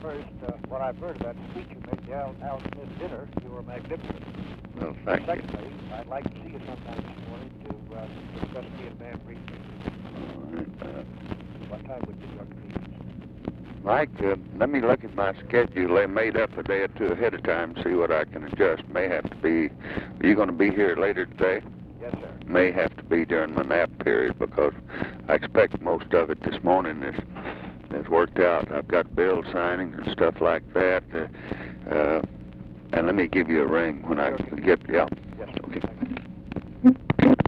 First, what I've heard about the speech you made to Al Smith dinner, you were magnificent. Well, thank you. Secondly, I'd like to see you sometime this morning to discuss Vietnam briefly. All right. What time would be your convenience? Mike, let me look at my schedule. They made up a day or two ahead of time, see what I can adjust. May have to be, are you going to be here later today? Yes, sir. May have to be during my nap period because I expect most of it this morning is worked out. I've got bill signing and stuff like that. And let me give you a ring when I get, yeah. Yes, sir. Okay.